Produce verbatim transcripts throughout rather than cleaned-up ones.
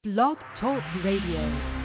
Blog Talk Radio.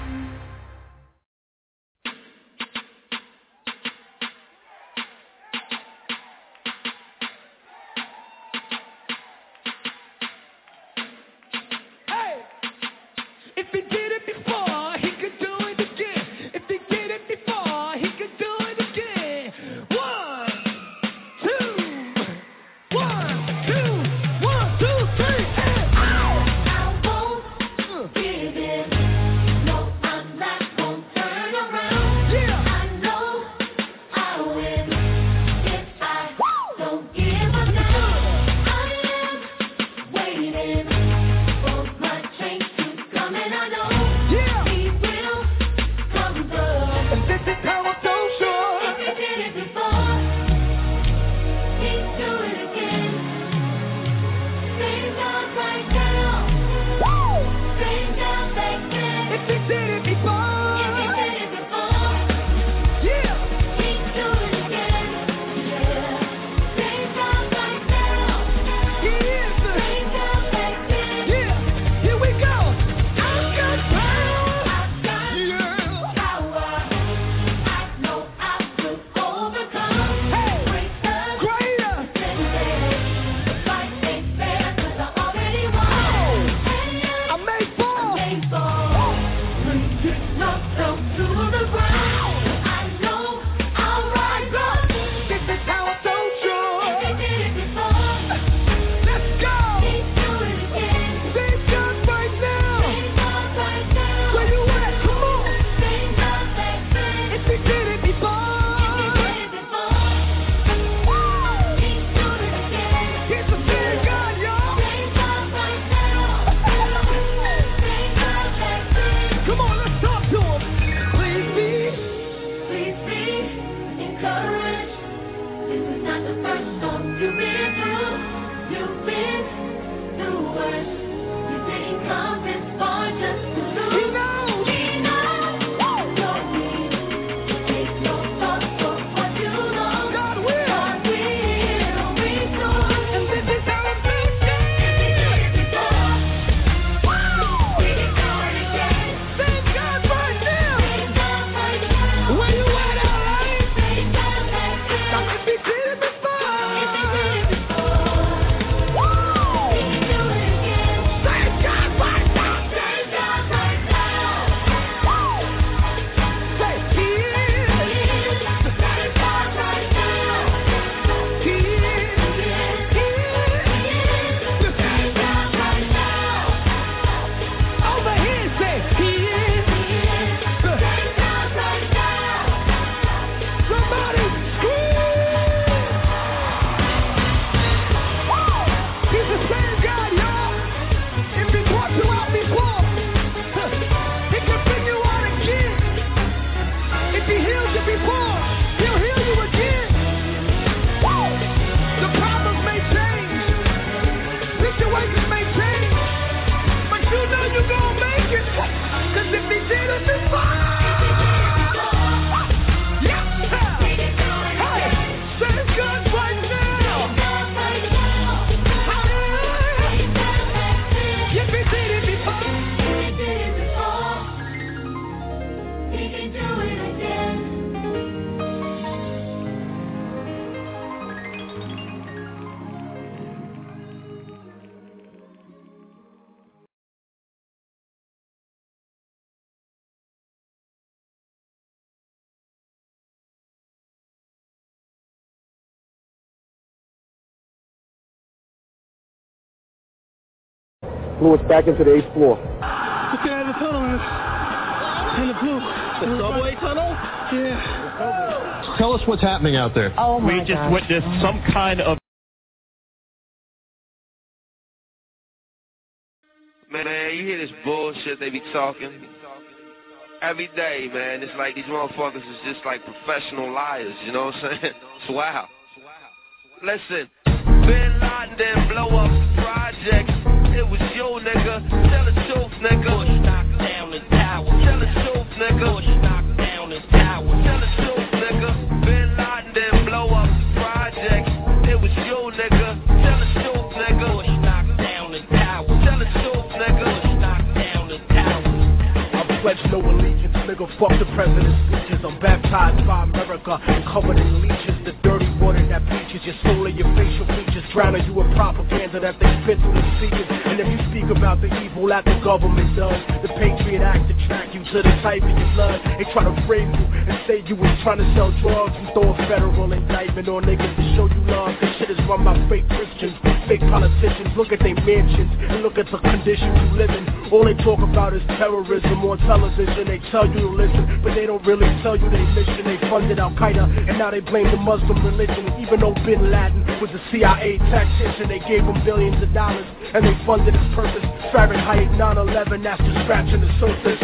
Blew us back into the eighth floor. Looking at the tunnel in the blue. The subway tunnel? Yeah. Tell us what's happening out there. Oh my We just gosh. witnessed some kind of... Man, you hear this bullshit they be talking every day, man. It's like these motherfuckers is just like professional liars, you know what I'm saying? It's wild. Listen, Bin Laden didn't blow up the project. It was you, nigga. Tell the truth, nigga. Bush knocked down his tower. Tell the truth, nigga. Bush knocked down his tower. Tell the truth, nigga. Bin Laden didn't blow up the project. It was you, nigga. Tell the truth, nigga. Bush knocked down his tower. Tell the truth, nigga. Bush knocked down his tower. no allegiance. Nigga, fuck the president's speeches. I'm baptized by America and covered in leeches. The dirty water that bleaches your soul and your facial features, drowning you in propaganda that they spit through the speakers. And if you speak about the evil that the government does, the Patriot Act to track you to the type of your blood. They try to frame you and say you was trying to sell drugs and throw a federal indictment on niggas to show you love. This shit is run by fake Christians, fake politicians. Look at their mansions and look at the conditions you live in. All they talk about is terrorism on television. They tell you to listen, but they don't really tell you their mission. They funded Al-Qaeda and now they blame the Muslim religion. Even though Bin Laden was a C I A tactician, they gave him billions of dollars and they funded his purpose. Fahrenheit nine eleven, that's just scratching the surface.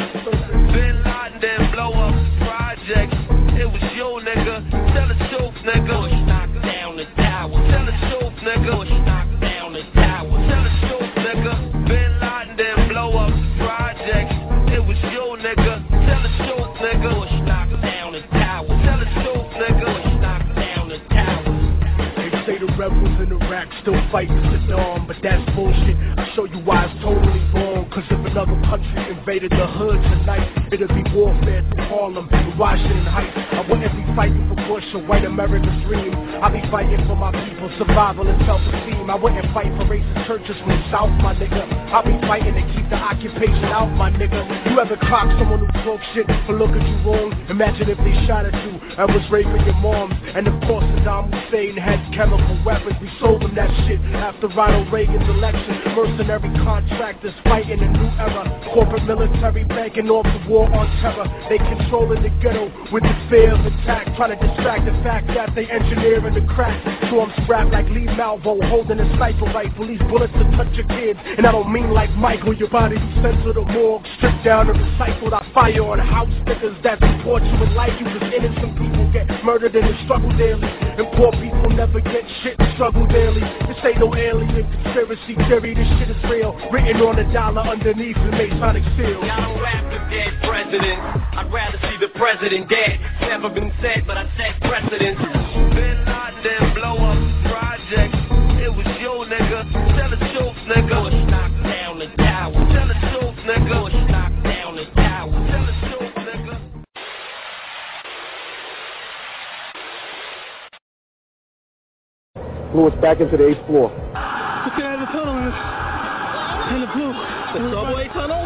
Bin Laden didn't blow up the project. It was yo, nigga. Tell the truth, nigga. Bush knocked down the tower. Tell the truth, nigga. Bush knocked down the tower. Tell the truth, nigga. Bin Laden didn't blow up the project. It was yo, nigga. Tell the truth, nigga. Bush knocked down the tower. Tell the truth, nigga. Bush knocked down the tower. They say the rebels in Iraq still fighting Saddam, but that's bullshit. I'll show you why it's totally wrong. Cause if another country invaded the hood tonight, it'd be warfare through Harlem and Washington Heights. I wouldn't be fighting for Bush or white America's dream. I'd be fighting for my people's survival and self-esteem. I wouldn't fight for racist churches from the South, my nigga. I'll be fighting to keep the occupation out, my nigga. You ever clock someone who broke shit for looking at you wrong? Imagine if they shot at you and was raping your moms. And of course Saddam Hussein had chemical weapons. We sold them that shit after Ronald Reagan's election. Mercenary contractors fighting a new era. Corporate military banking off the war on terror. They controlling the ghetto with the fear of attack, trying to distract the fact that they engineering the crack. So I'm strapped like Lee Malvo, holding a sniper rifle. These bullets to touch your kids, and I don't mean like Michael. Your body you sent to the morgue, stripped down and recycled. I fire on house stickers that support you in life. You cause innocent people get murdered in the struggle daily, and poor people never get shit and struggle daily. This ain't no alien conspiracy theory, this shit is real. Written on a dollar underneath the Masonic seal. I don't rap the dead president. I'd rather see the president dead. It's never been said, but I set precedence. Bin Laden didn't blow up the project. It was yo, nigga. Tell the truth, nigga. Bush knocked down the tower. Tell the truth, nigga. Bush knocked down the tower. Tell the truth, nigga. Lewis, back into the eighth floor. Look at the tunnel in the, in the blue. The subway tunnel?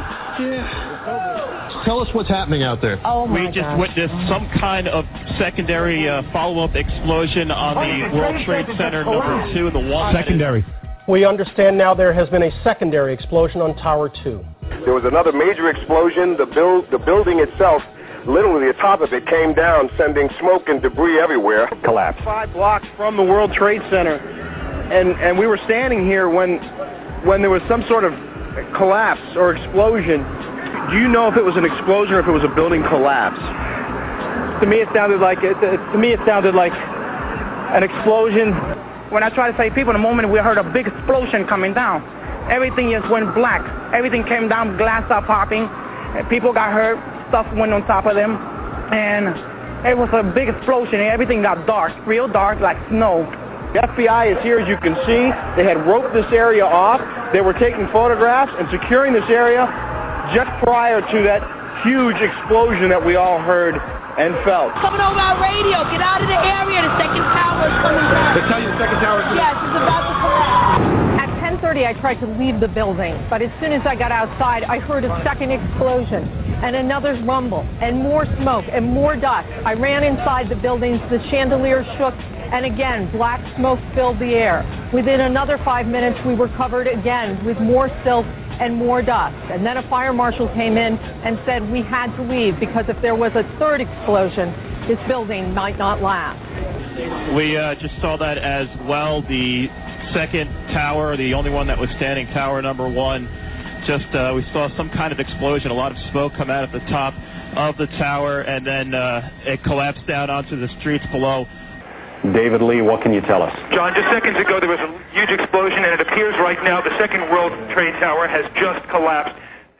Yeah. Tell us what's happening out there. Oh my We just gosh. witnessed some kind of secondary uh, follow-up explosion on the World Trade Center number two, the one. Secondary. We understand now there has been a secondary explosion on Tower two. There was another major explosion. The, build, the building itself, literally the top of it, came down, sending smoke and debris everywhere. Collapsed. Five blocks from the World Trade Center, and, and we were standing here when, when there was some sort of collapse or explosion. Do you know if it was an explosion or if it was a building collapse? To me, it sounded like it, it, to me it sounded like an explosion. When I tried to save people, the moment we heard a big explosion coming down, everything just went black. Everything came down, glass started popping, people got hurt, stuff went on top of them, and it was a big explosion, and everything got dark, real dark, like snow. The F B I is here, as you can see. They had roped this area off. They were taking photographs and securing this area just prior to that huge explosion that we all heard and felt. Coming over our radio, get out of the area, the second tower is coming down. They tell you the second tower is coming Yes, down? it's about to collapse. At ten thirty, I tried to leave the building, but as soon as I got outside, I heard a second explosion and another rumble and more smoke and more dust. I ran inside the buildings, the chandelier shook, and again, black smoke filled the air. Within another five minutes, we were covered again with more silt and more dust. And then a fire marshal came in and said we had to leave because if there was a third explosion, this building might not last. We uh, just saw that as well. The second tower, the only one that was standing, tower number one, just uh, we saw some kind of explosion, a lot of smoke come out at the top of the tower, and then uh, it collapsed down onto the streets below. David Lee, what can you tell us? John, just seconds ago there was a huge explosion, and it appears right now the second World Trade Tower has just collapsed.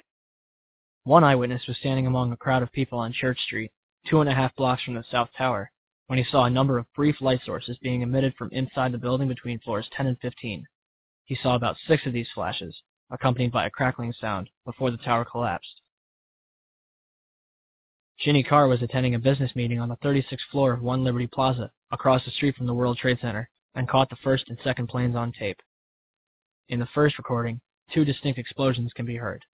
One eyewitness was standing among a crowd of people on Church Street, two and a half blocks from the South Tower, when he saw a number of brief light sources being emitted from inside the building between floors ten and fifteen. He saw about six of these flashes, accompanied by a crackling sound, before the tower collapsed. Ginny Carr was attending a business meeting on the thirty-sixth floor of One Liberty Plaza, across the street from the World Trade Center, and caught the first and second planes on tape. In the first recording, two distinct explosions can be heard.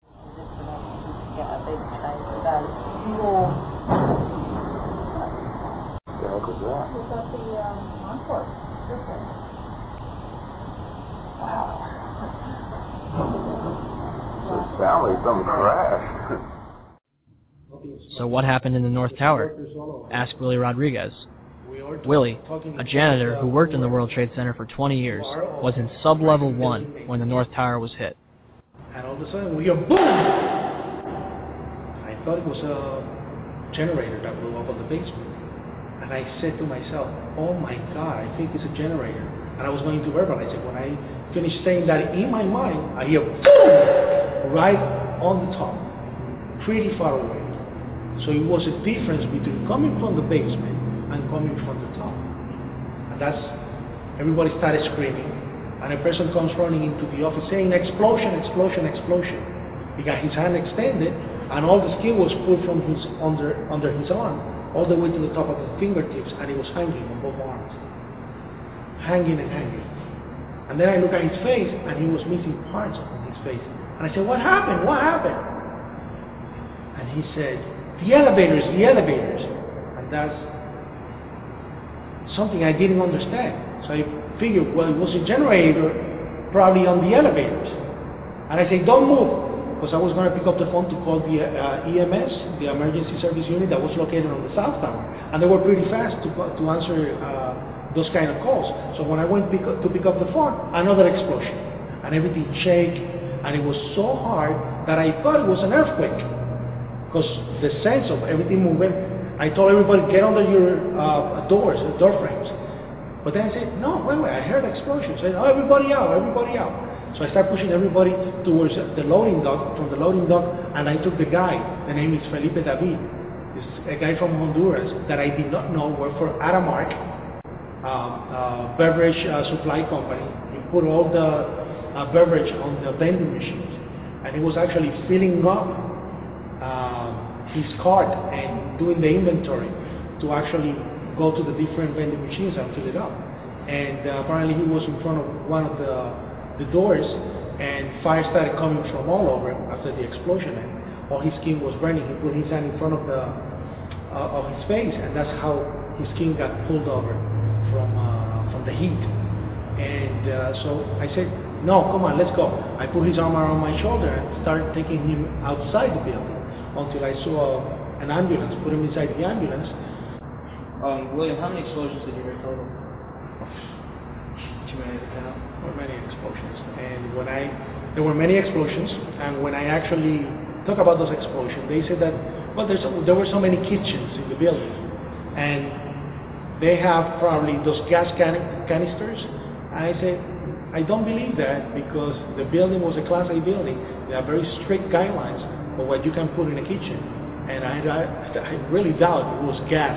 Sound like some crash. So what happened in the North Tower? Ask Willie Rodriguez. Willie, a janitor who worked in the World Trade Center for twenty years, was in sub-level one when the North Tower was hit. And all of a sudden we hear boom! I thought it was a generator that blew up on the basement. And I said to myself, oh my God, I think it's a generator. And I was going to verbalize it. When I finished saying that in my mind, I hear boom! Right on the top, pretty far away. So it was a difference between coming from the basement and coming from the top. And that's, everybody started screaming. And a person comes running into the office saying, explosion, explosion, explosion. He got his hand extended, and all the skin was pulled from his under, under his arm, all the way to the top of his fingertips, and he was hanging on both arms. Hanging and hanging. And then I look at his face, and he was missing parts on his face. And I said, what happened? What happened? And he said, the elevators, the elevators. And that's something I didn't understand. So I figured, well, it was a generator probably on the elevators. And I said, don't move, because I was going to pick up the phone to call the uh, E M S, the emergency service unit that was located on the South Tower. And they were pretty fast to, to answer uh, those kind of calls. So when I went pick up, to pick up the phone, another explosion. And everything shook, and it was so hard that I thought it was an earthquake. Because the sense of everything moving, I told everybody, get under your uh, doors, door frames. But then I said, no, wait, wait, I heard explosions. I said, oh, everybody out, everybody out. So I started pushing everybody towards the loading dock, from the loading dock, and I took the guy, the name is Felipe David, this a guy from Honduras that I did not know worked for Aramark, um, uh, beverage uh, supply company. He put all the uh, beverage on the vending machines, and he was actually filling up Uh, his cart and doing the inventory to actually go to the different vending machines and fill it up. And uh, apparently he was in front of one of the, the doors, and fire started coming from all over after the explosion, and all his skin was burning. He put his hand in front of the uh, of his face, and that's how his skin got pulled over from uh, from the heat. And uh, so I said, no, come on, let's go. I put his arm around my shoulder and started taking him outside the building, until I saw an ambulance, put him inside the ambulance. Um, William, how many explosions did you hear total? Too many to count. There were many explosions. And when I, there were many explosions, and when I actually talk about those explosions, they said that, well, there's, there were so many kitchens in the building, and they have probably those gas can canisters. And I said, I don't believe that, because the building was a Class A building. They have very strict guidelines of what you can put in a kitchen, and I, I, I really doubt it was gas.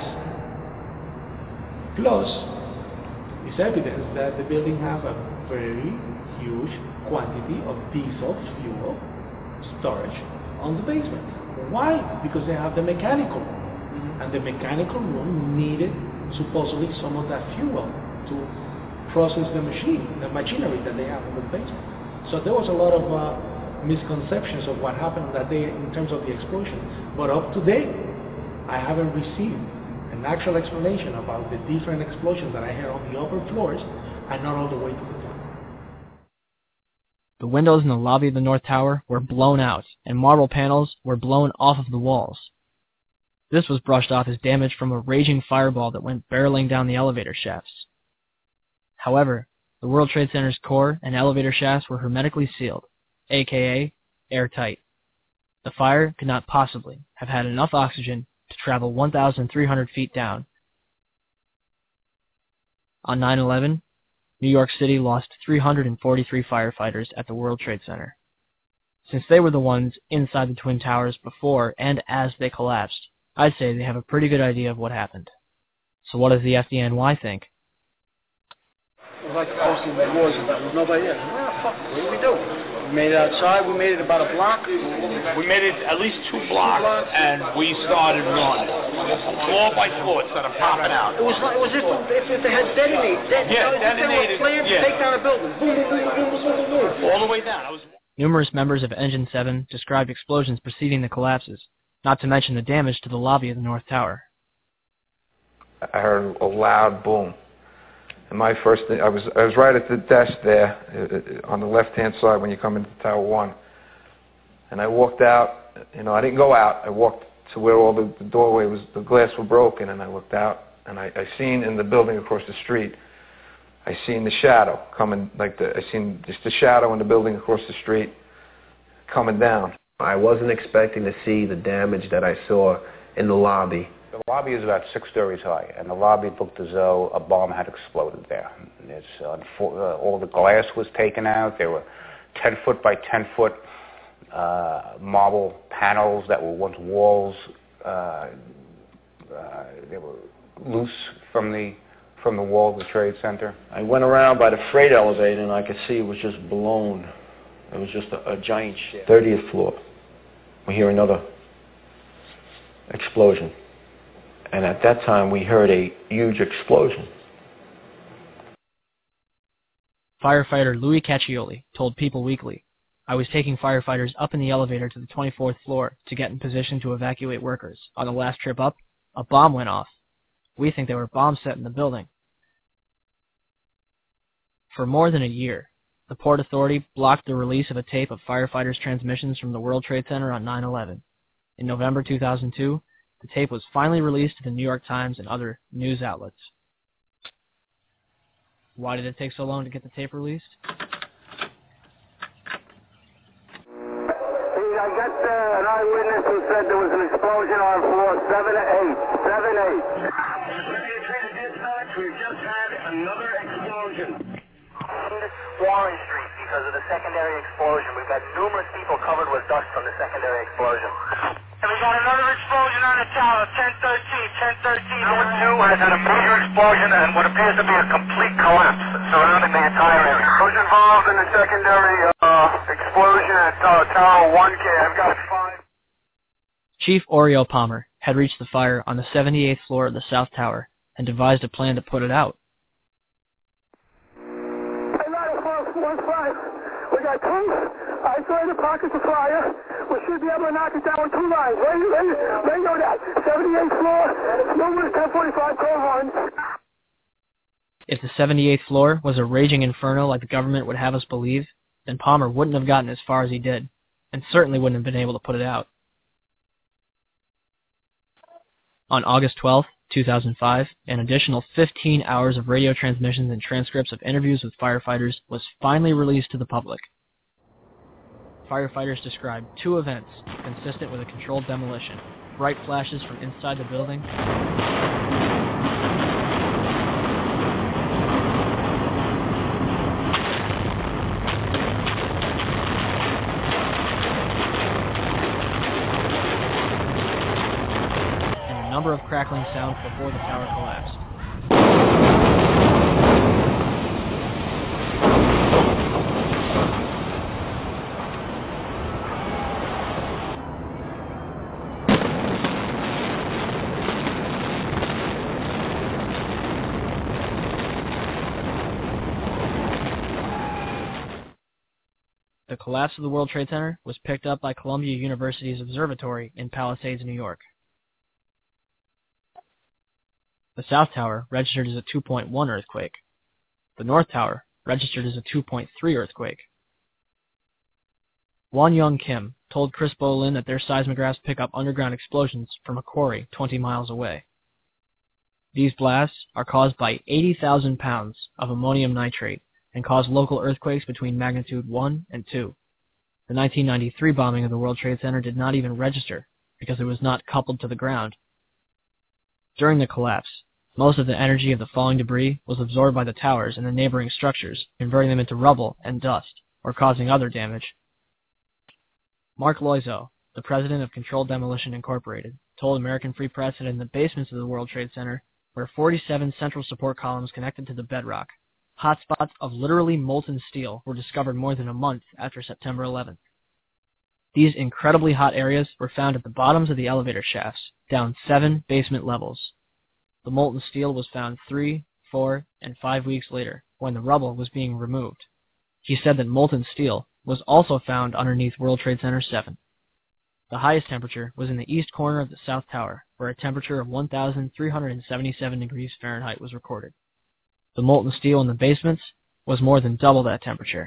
Plus, it's evidence that the building has a very huge quantity of diesel fuel storage on the basement. Why? Because they have the mechanical room, and the mechanical room needed supposedly some of that fuel to process the machine, the machinery that they have in the basement. So there was a lot of uh, misconceptions of what happened that day in terms of the explosion. But up to date, I haven't received an actual explanation about the different explosions that I heard on the upper floors and not all the way to the top. The windows in the lobby of the North Tower were blown out, and marble panels were blown off of the walls. This was brushed off as damage from a raging fireball that went barreling down the elevator shafts. However, the World Trade Center's core and elevator shafts were hermetically sealed, aka airtight. The fire could not possibly have had enough oxygen to travel one thousand three hundred feet down. On nine eleven, New York City lost three hundred forty-three firefighters at the World Trade Center. Since they were the ones inside the Twin Towers before and as they collapsed, I'd say they have a pretty good idea of what happened. So what does the F D N Y think? It was like asking the boys if that was nobody else. What the fuck? What do we do? We made it outside. We made it about a block. We made it at least two blocks, and we started running. Floor by floor, instead of popping out. It was like, it was if, if, if they had detonated. That, yeah, you know, detonated. They were planned yeah. to take down a building. Boom, boom, boom, boom, boom, boom, boom. All the way down. I was... Numerous members of Engine seven described explosions preceding the collapses, not to mention the damage to the lobby of the North Tower. I heard a loud boom. And my first thing, I was I was right at the desk there uh, on the left-hand side when you come into Tower One. And I walked out. You know, I didn't go out. I walked to where all the, the doorway was, the glass were broken, and I looked out, and I, I seen in the building across the street, I seen the shadow coming, like the, I seen just the shadow in the building across the street coming down. I wasn't expecting to see the damage that I saw in the lobby. The lobby is about six stories high, and the lobby looked as though a bomb had exploded there. It's, uh, uh, all the glass was taken out. There were ten foot by ten foot uh, marble panels that were once walls. Uh, uh, they were loose from the from the wall of the Trade Center. I went around by the freight elevator, and I could see it was just blown. It was just a, a giant ship. thirtieth floor. We hear another explosion. And at that time, we heard a huge explosion. Firefighter Louis Caccioli told People Weekly, "I was taking firefighters up in the elevator to the twenty-fourth floor to get in position to evacuate workers. On the last trip up, a bomb went off. We think there were bombs set in the building." For more than a year, the Port Authority blocked the release of a tape of firefighters' transmissions from the World Trade Center on nine eleven. In November two thousand two, the tape was finally released to the New York Times and other news outlets. Why did it take so long to get the tape released? I got uh, an eyewitness who said there was an explosion on floor seven eight. seven eight. We just had another explosion. Warren Street because of the secondary explosion. We've got numerous people covered with dust from the secondary explosion. And we got another explosion on the tower, ten thirteen, ten thirteen. Number two has had a major explosion and what appears to be a complete collapse surrounding the entire area. Who's involved in the secondary uh, explosion at uh, Tower one K? I've got five. Chief Oriel Palmer had reached the fire on the seventy-eighth floor of the South Tower and devised a plan to put it out. One five. We got two isolated pockets of fire. We should be able to knock it down with two lines. Where you, where you, where you know that? seventy-eighth floor, numerous ten forty-five call horns. If the seventy-eighth floor was a raging inferno like the government would have us believe, then Palmer wouldn't have gotten as far as he did, and certainly wouldn't have been able to put it out. On August twelfth, two thousand five, an additional fifteen hours of radio transmissions and transcripts of interviews with firefighters was finally released to the public. Firefighters described two events consistent with a controlled demolition: bright flashes from inside the building and a number of crackling sounds before the tower collapsed. The collapse of the World Trade Center was picked up by Columbia University's observatory in Palisades, New York. The South Tower registered as a two point one earthquake. The North Tower registered as a two point three earthquake. Won Young Kim told Chris Bolin that their seismographs pick up underground explosions from a quarry twenty miles away. These blasts are caused by eighty thousand pounds of ammonium nitrate and cause local earthquakes between magnitude one and two. The nineteen ninety-three bombing of the World Trade Center did not even register because it was not coupled to the ground. During the collapse, most of the energy of the falling debris was absorbed by the towers and the neighboring structures, converting them into rubble and dust, or causing other damage. Mark Loiseau, the president of Controlled Demolition Incorporated, told American Free Press that in the basements of the World Trade Center were forty-seven central support columns connected to the bedrock, Hotspots of literally molten steel were discovered more than a month after September eleventh. These incredibly hot areas were found at the bottoms of the elevator shafts, down seven basement levels. The molten steel was found three, four, and five weeks later, when the rubble was being removed. He said that molten steel was also found underneath World Trade Center seven. The highest temperature was in the east corner of the South Tower, where a temperature of one thousand three hundred seventy-seven degrees Fahrenheit was recorded. The molten steel in the basements was more than double that temperature.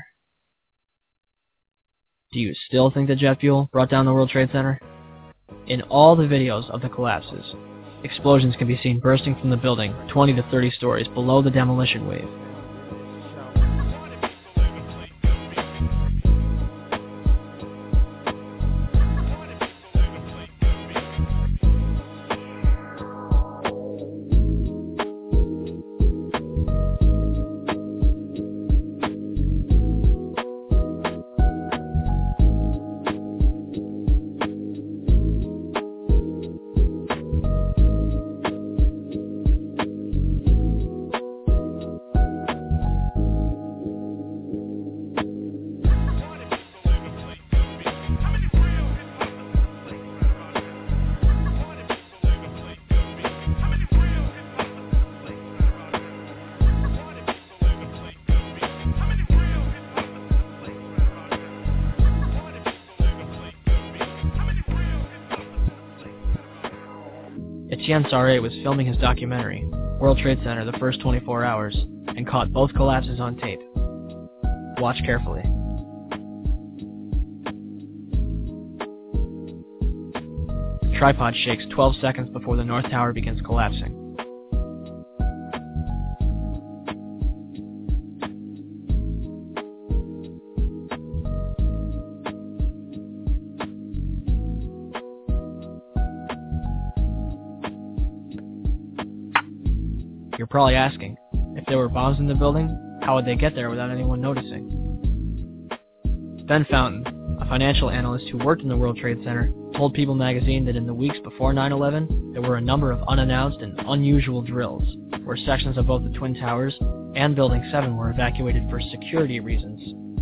Do you still think that jet fuel brought down the World Trade Center? In all the videos of the collapses, explosions can be seen bursting from the building twenty to thirty stories below the demolition wave. Etienne Sarré was filming his documentary, World Trade Center the First twenty-four Hours, and caught both collapses on tape. Watch carefully. The tripod shakes twelve seconds before the North Tower begins collapsing. You're probably asking, if there were bombs in the building, how would they get there without anyone noticing? Ben Fountain, a financial analyst who worked in the World Trade Center, told People magazine that in the weeks before nine eleven, there were a number of unannounced and unusual drills, where sections of both the Twin Towers and Building seven were evacuated for security reasons.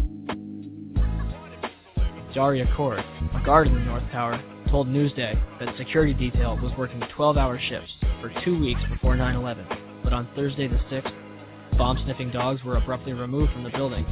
Daria Cord, a guard in the North Tower, told Newsday that security detail was working twelve-hour shifts for two weeks before nine eleven. But on Thursday the sixth, bomb-sniffing dogs were abruptly removed from the building.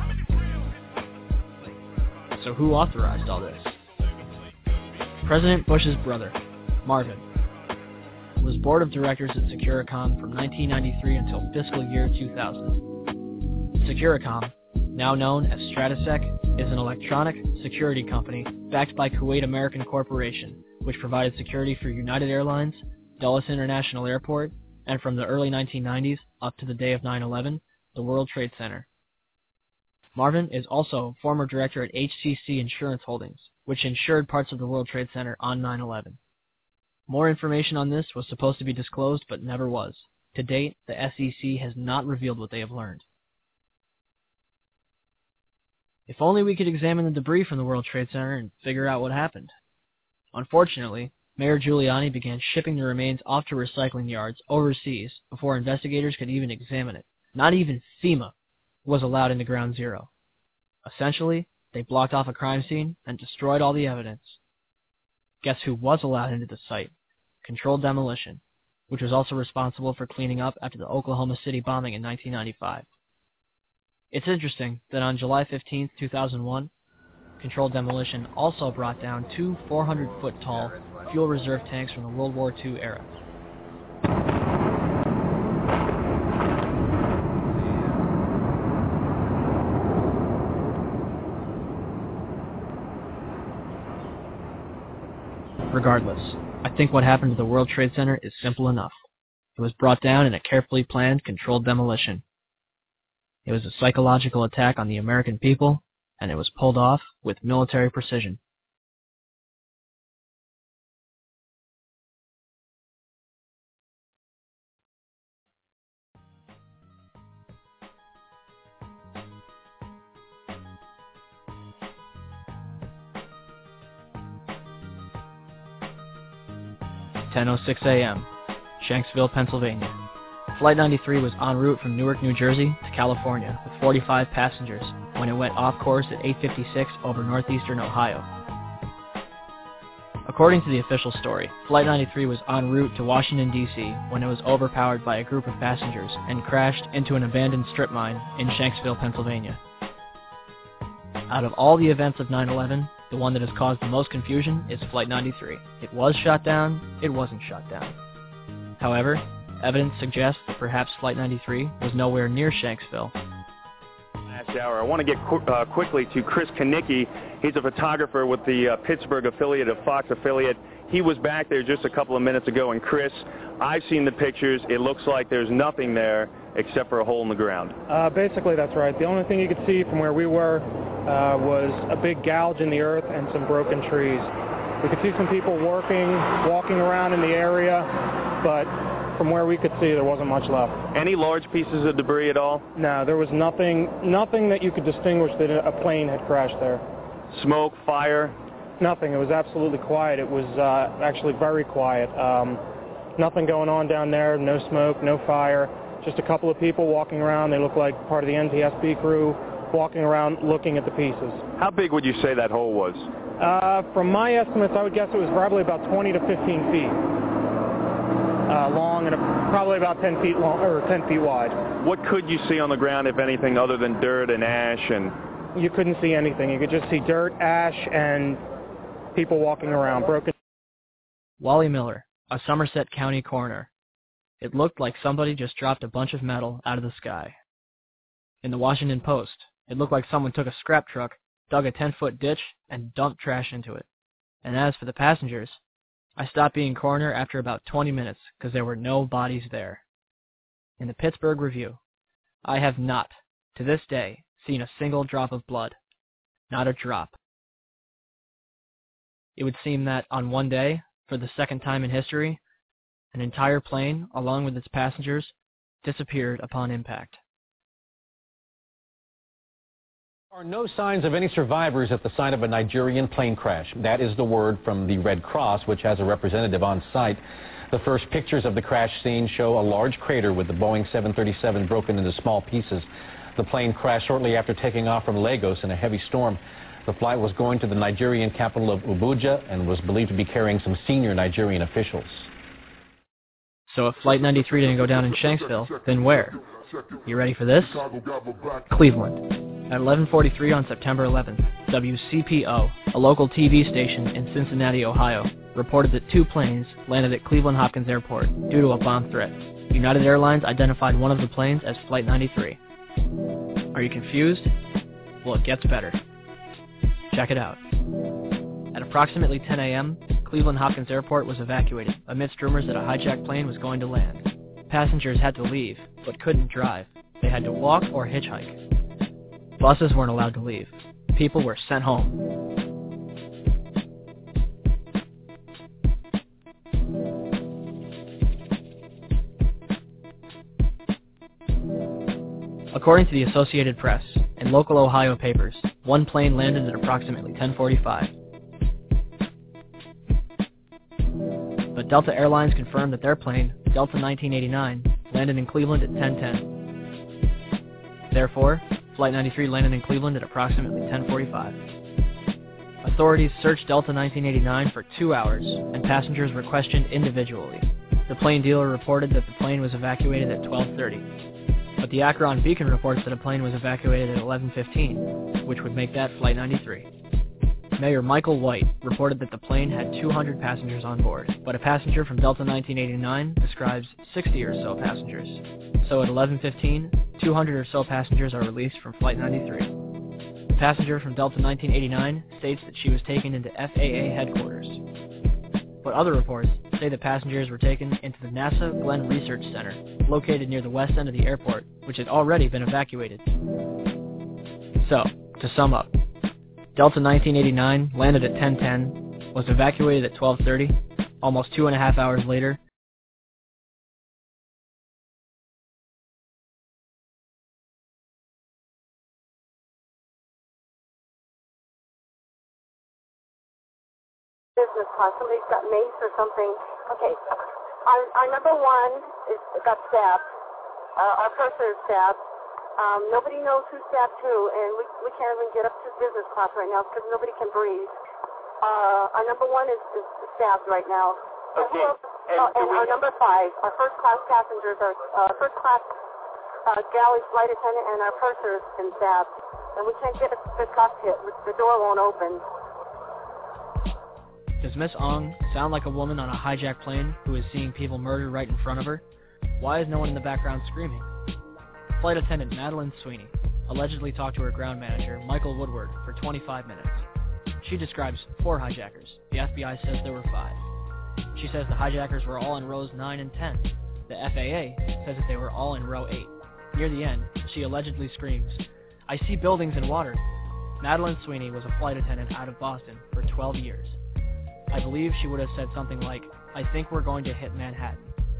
So who authorized all this? President Bush's brother, Marvin, was board of directors at Securicom from nineteen ninety-three until fiscal year two thousand. Securicom, now known as Stratasec, is an electronic security company backed by Kuwait American Corporation, which provided security for United Airlines, Dulles International Airport, and from the early nineteen nineties up to the day of nine eleven, the World Trade Center. Marvin is also former director at H C C Insurance Holdings, which insured parts of the World Trade Center on nine eleven. More information on this was supposed to be disclosed, but never was. To date, the S E C has not revealed what they have learned. If only we could examine the debris from the World Trade Center and figure out what happened. Unfortunately, Mayor Giuliani began shipping the remains off to recycling yards overseas before investigators could even examine it. Not even FEMA was allowed into Ground Zero. Essentially, they blocked off a crime scene and destroyed all the evidence. Guess who was allowed into the site? Controlled Demolition, which was also responsible for cleaning up after the Oklahoma City bombing in nineteen ninety-five. It's interesting that on July fifteenth, two thousand one, Controlled Demolition also brought down two four hundred foot tall fuel reserve tanks from the World War Two era. Regardless, I think what happened to the World Trade Center is simple enough. It was brought down in a carefully planned, controlled demolition. It was a psychological attack on the American people, and it was pulled off with military precision. ten oh six a.m., Shanksville, Pennsylvania. Flight ninety-three was en route from Newark, New Jersey to California with forty-five passengers when it went off course at eight fifty-six over northeastern Ohio. According to the official story, Flight ninety-three was en route to Washington, D C when it was overpowered by a group of passengers and crashed into an abandoned strip mine in Shanksville, Pennsylvania. Out of all the events of nine eleven, the one that has caused the most confusion is Flight ninety-three. It was shot down, it wasn't shot down. However, evidence suggests that perhaps Flight ninety-three was nowhere near Shanksville. Last hour. I want to get qu- uh, quickly to Chris Kanicki. He's a photographer with the uh, Pittsburgh affiliate of Fox affiliate. He was back there just a couple of minutes ago. And Chris, I've seen the pictures. It looks like there's nothing there except for a hole in the ground. Uh, basically, that's right. The only thing you could see from where we were uh, was a big gouge in the earth and some broken trees. We could see some people working, walking around in the area, but from where we could see, there wasn't much left. Any large pieces of debris at all? No, there was nothing, nothing that you could distinguish that a plane had crashed there. Smoke, fire? Nothing. It was absolutely quiet. It was uh, actually very quiet. Um, nothing going on down there, no smoke, no fire. Just a couple of people walking around. They look like part of the N T S B crew walking around looking at the pieces. How big would you say that hole was? Uh, from my estimates, I would guess it was probably about twenty to fifteen feet uh, long and a, probably about ten feet long or ten feet wide. What could you see on the ground, if anything, other than dirt and ash? And you couldn't see anything. You could just see dirt, ash, and people walking around. Broken. Wally Miller, a Somerset County coroner. It looked like somebody just dropped a bunch of metal out of the sky. In the Washington Post, it looked like someone took a scrap truck, dug a ten-foot ditch, and dumped trash into it. And as for the passengers, I stopped being coroner after about twenty minutes because there were no bodies there. In the Pittsburgh Review, I have not, to this day, seen a single drop of blood. Not a drop. It would seem that on one day, for the second time in history, an entire plane, along with its passengers, disappeared upon impact. There are no signs of any survivors at the site of a Nigerian plane crash. That is the word from the Red Cross, which has a representative on site. The first pictures of the crash scene show a large crater with the Boeing seven thirty-seven broken into small pieces. The plane crashed shortly after taking off from Lagos in a heavy storm. The flight was going to the Nigerian capital of Abuja and was believed to be carrying some senior Nigerian officials. So if Flight ninety-three didn't go down in Shanksville, then where? You ready for this? Cleveland. At eleven forty-three on September eleventh, W C P O, a local T V station in Cincinnati, Ohio, reported that two planes landed at Cleveland Hopkins Airport due to a bomb threat. United Airlines identified one of the planes as Flight ninety-three. Are you confused? Well, it gets better. Check it out. At approximately ten a.m., Cleveland Hopkins Airport was evacuated amidst rumors that a hijacked plane was going to land. Passengers had to leave, but couldn't drive. They had to walk or hitchhike. Buses weren't allowed to leave. People were sent home. According to the Associated Press and local Ohio papers, one plane landed at approximately ten forty-five. But Delta Airlines confirmed that their plane, Delta nineteen eighty-nine, landed in Cleveland at ten ten. Therefore, Flight ninety-three landed in Cleveland at approximately ten forty-five. Authorities searched Delta nineteen eighty-nine for two hours, and passengers were questioned individually. The plane dealer reported that the plane was evacuated at twelve thirty. But the Akron Beacon reports that a plane was evacuated at eleven fifteen, which would make that Flight ninety-three. Mayor Michael White reported that the plane had two hundred passengers on board, but a passenger from Delta nineteen eighty-nine describes sixty or so passengers. So at eleven fifteen, two hundred or so passengers are released from Flight ninety-three. The passenger from Delta nineteen eighty-nine states that she was taken into F A A headquarters. But other reports say that passengers were taken into the NASA Glenn Research Center, located near the west end of the airport, which had already been evacuated. So, to sum up, Delta nineteen eighty-nine landed at ten ten, was evacuated at twelve thirty, almost two and a half hours later. Business class. Somebody's got mace or something. Okay. Our, our number one is got stabbed. Uh, our purser is stabbed. Um, nobody knows who stabbed who, and we, we can't even get up to business class right now because nobody can breathe. Uh, our number one is, is stabbed right now. Okay. And, uh, and our number five, our first class passengers, our uh, first class uh, galley flight attendant and our purser has been stabbed. And we can't get to the cockpit. The door won't open. Does Miss Ong sound like a woman on a hijacked plane who is seeing people murdered right in front of her? Why is no one in the background screaming? Flight attendant Madeline Sweeney allegedly talked to her ground manager, Michael Woodward, for twenty-five minutes. She describes four hijackers. The F B I says there were five. She says the hijackers were all in rows nine and ten. The F A A says that they were all in row eight. Near the end, she allegedly screams, "I see buildings and water." Madeline Sweeney was a flight attendant out of Boston for twelve years. I believe she would have said something like, "I think we're going to hit Manhattan."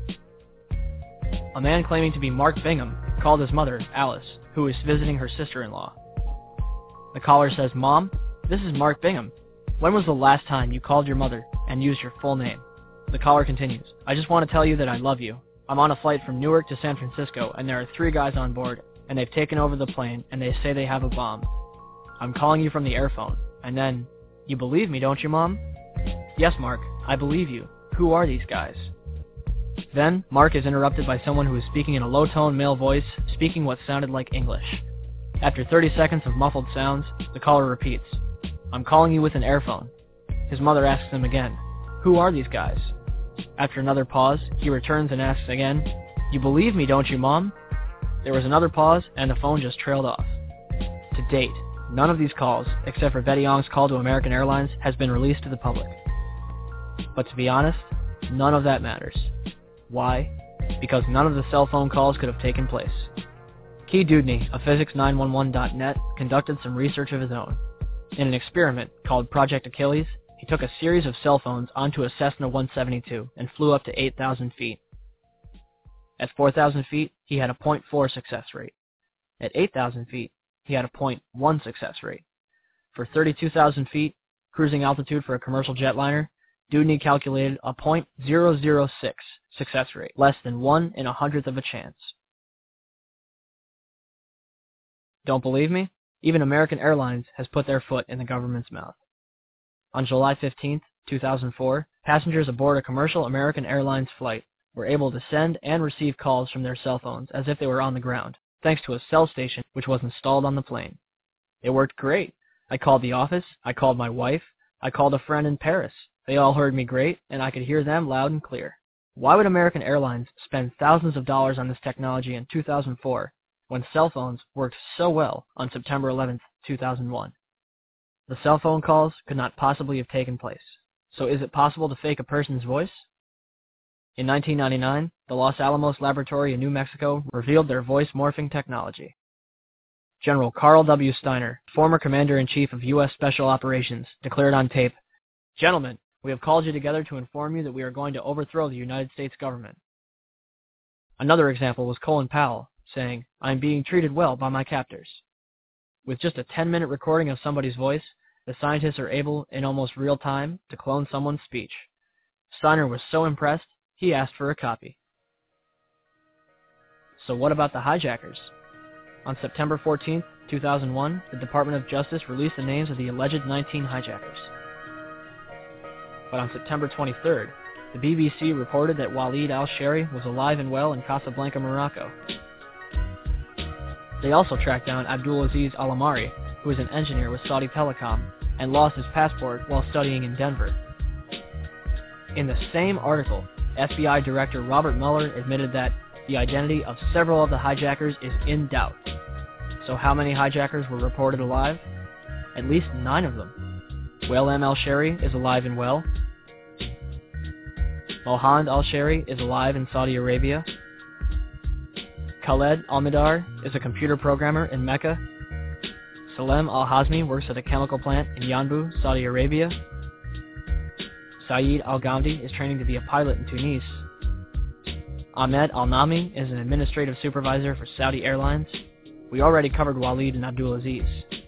A man claiming to be Mark Bingham called his mother, Alice, who is visiting her sister-in-law. The caller says, "Mom, this is Mark Bingham. When was the last time you called your mother and used your full name?" The caller continues, "I just want to tell you that I love you. I'm on a flight from Newark to San Francisco, and there are three guys on board, and they've taken over the plane, and they say they have a bomb. I'm calling you from the airphone." And then, "You believe me, don't you, Mom?" "Yes, Mark, I believe you. Who are these guys?" Then, Mark is interrupted by someone who is speaking in a low-tone male voice, speaking what sounded like English. After thirty seconds of muffled sounds, the caller repeats, "I'm calling you with an airphone." His mother asks him again, "Who are these guys?" After another pause, he returns and asks again, "You believe me, don't you, Mom?" There was another pause, and the phone just trailed off. To date, none of these calls, except for Betty Ong's call to American Airlines, has been released to the public. But to be honest, none of that matters. Why? Because none of the cell phone calls could have taken place. Key Dewdney of physics nine one one dot net conducted some research of his own. In an experiment called Project Achilles, he took a series of cell phones onto a Cessna one seventy-two and flew up to eight thousand feet. At four thousand feet, he had a zero point four success rate. At eight thousand feet, he had a zero point one success rate. For thirty-two thousand feet, cruising altitude for a commercial jetliner, Dewdney calculated a zero point zero zero six success rate, less than one in a hundredth of a chance. Don't believe me? Even American Airlines has put their foot in the government's mouth. On July fifteenth, two thousand four, passengers aboard a commercial American Airlines flight were able to send and receive calls from their cell phones as if they were on the ground, thanks to a cell station which was installed on the plane. It worked great. I called the office, I called my wife, I called a friend in Paris. They all heard me great, and I could hear them loud and clear. Why would American Airlines spend thousands of dollars on this technology in two thousand four when cell phones worked so well on September eleventh, two thousand one? The cell phone calls could not possibly have taken place. So is it possible to fake a person's voice? In nineteen ninety-nine, the Los Alamos Laboratory in New Mexico revealed their voice morphing technology. General Carl W. Steiner, former Commander-in-Chief of U S Special Operations, declared on tape, "Gentlemen, we have called you together to inform you that we are going to overthrow the United States government." Another example was Colin Powell, saying, "I am being treated well by my captors." With just a ten-minute recording of somebody's voice, the scientists are able, in almost real time, to clone someone's speech. Steiner was so impressed, he asked for a copy. So what about the hijackers? On September fourteenth, two thousand one, the Department of Justice released the names of the alleged nineteen hijackers. But on September twenty-third, the B B C reported that Walid al-Shari was alive and well in Casablanca, Morocco. They also tracked down Abdulaziz Al-Amari, who is an engineer with Saudi Telecom, and lost his passport while studying in Denver. In the same article, F B I Director Robert Mueller admitted that the identity of several of the hijackers is in doubt. So how many hijackers were reported alive? At least nine of them. Wael al-Shari is alive and well. Mohand al-Shari is alive in Saudi Arabia. Khaled al-Mihdhar is a computer programmer in Mecca. Salem al-Hazmi works at a chemical plant in Yanbu, Saudi Arabia. Saeed al-Ghamdi is training to be a pilot in Tunis. Ahmed al-Nami is an administrative supervisor for Saudi Airlines. We already covered Walid and Abdulaziz.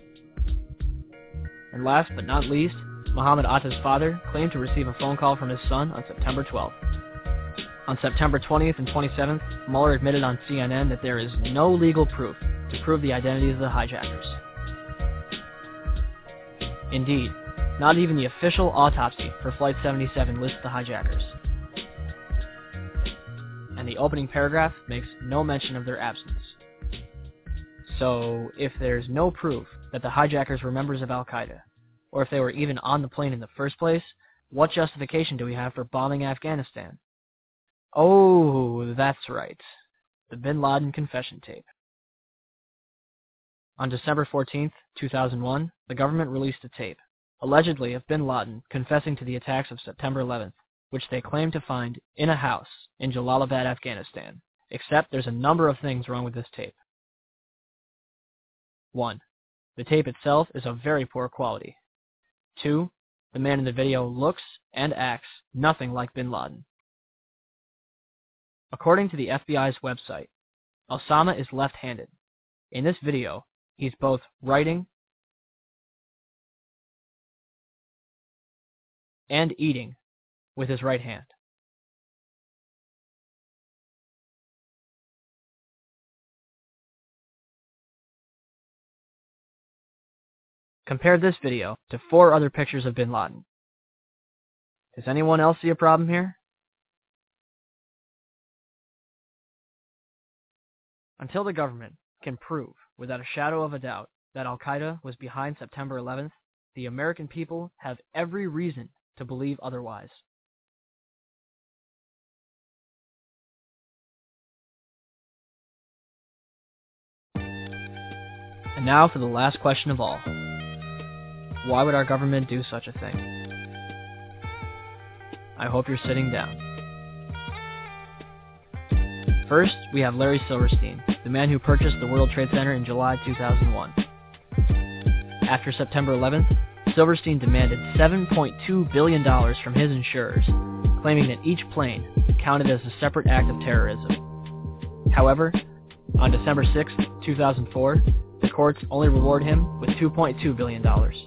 And last but not least, Mohammed Atta's father claimed to receive a phone call from his son on September twelfth. On September twentieth and twenty-seventh, Mueller admitted on C N N that there is no legal proof to prove the identities of the hijackers. Indeed, not even the official autopsy for Flight seventy-seven lists the hijackers. And the opening paragraph makes no mention of their absence. So, if there's no proof that the hijackers were members of Al-Qaeda, or if they were even on the plane in the first place, what justification do we have for bombing Afghanistan? Oh, that's right. The Bin Laden confession tape. On December fourteenth, two thousand one, the government released a tape, allegedly of Bin Laden confessing to the attacks of September eleventh, which they claim to find in a house in Jalalabad, Afghanistan. Except there's a number of things wrong with this tape. One, the tape itself is of very poor quality. Two, the man in the video looks and acts nothing like Bin Laden. According to the F B I's website, Osama is left-handed. In this video, he's both writing and eating with his right hand. Compare this video to four other pictures of Bin Laden. Does anyone else see a problem here? Until the government can prove without a shadow of a doubt that Al-Qaeda was behind September eleventh, the American people have every reason to believe otherwise. And now for the last question of all. Why would our government do such a thing? I hope you're sitting down. First, we have Larry Silverstein, the man who purchased the World Trade Center in July two thousand one. After September eleventh, Silverstein demanded seven point two billion dollars from his insurers, claiming that each plane counted as a separate act of terrorism. However, on December sixth, two thousand four, the courts only reward him with two point two billion dollars.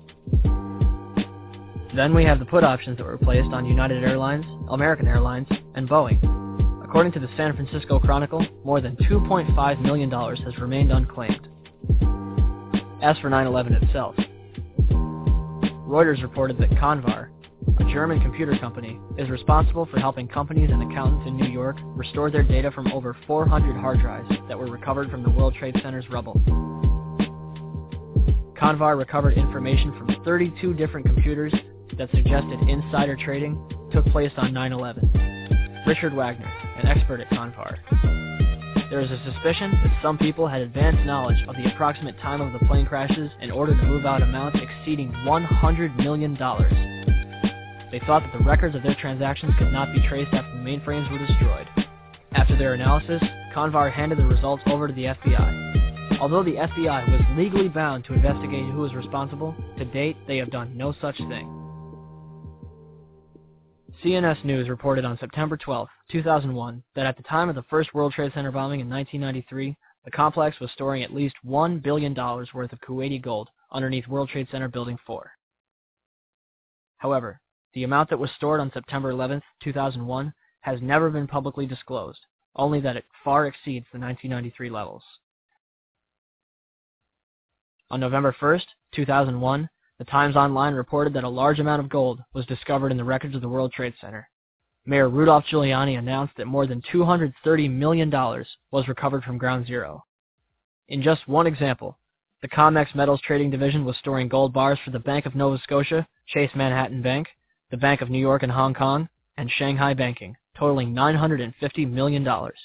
Then we have the put options that were placed on United Airlines, American Airlines, and Boeing. According to the San Francisco Chronicle, more than two point five million dollars has remained unclaimed. As for nine eleven itself, Reuters reported that Convar, a German computer company, is responsible for helping companies and accountants in New York restore their data from over four hundred hard drives that were recovered from the World Trade Center's rubble. Convar recovered information from thirty-two different computers that suggested insider trading took place on nine eleven. Richard Wagner, an expert at Convar. There is a suspicion that some people had advanced knowledge of the approximate time of the plane crashes in order to move out amounts exceeding one hundred million dollars. They thought that the records of their transactions could not be traced after the mainframes were destroyed. After their analysis, Convar handed the results over to the F B I. Although the F B I was legally bound to investigate who was responsible, to date they have done no such thing. C N S News reported on September twelfth, two thousand one, that at the time of the first World Trade Center bombing in nineteen ninety-three, the complex was storing at least one billion dollars worth of Kuwaiti gold underneath World Trade Center Building four. However, the amount that was stored on September eleventh, two thousand one has never been publicly disclosed, only that it far exceeds the nineteen ninety-three levels. On November first, two thousand one, the Times Online reported that a large amount of gold was discovered in the wreckage of the World Trade Center. Mayor Rudolph Giuliani announced that more than two hundred thirty million dollars was recovered from Ground Zero. In just one example, the ComEx Metals Trading Division was storing gold bars for the Bank of Nova Scotia, Chase Manhattan Bank, the Bank of New York and Hong Kong, and Shanghai Banking, totaling nine hundred fifty million dollars.